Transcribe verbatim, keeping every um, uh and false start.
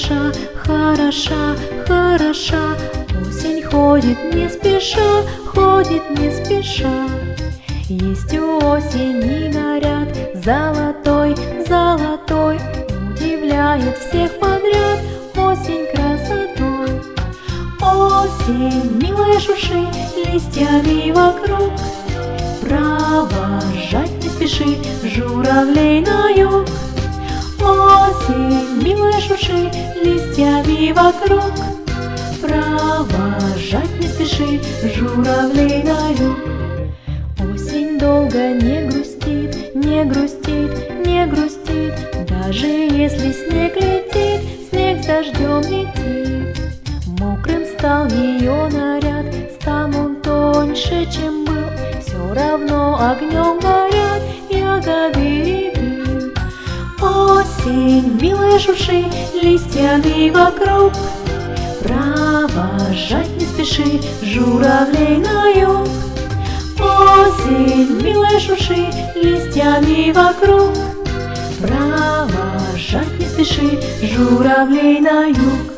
хороша, хороша, хороша. Осень ходит не спеша, ходит не спеша. Есть у осени наряд золотой, золотой, удивляет всех подряд осень красотой. Осень, милая, шурши листьями вокруг, провожать не спеши журавлей на юг. Осень, милая, шурши листьями вокруг, провожать не спеши журавлей на юг. Осень долго не грустит, не грустит, не грустит, даже если снег летит, снег с дождем летит. Мокрым стал ее наряд, стал он тоньше, чем был, все равно огнем горят ягоды рябин. Осень, милая, шурши листьями вокруг, провожать не спеши журавлей на юг. Осень, милая, шурши листьями вокруг, провожать не спеши журавлей на юг.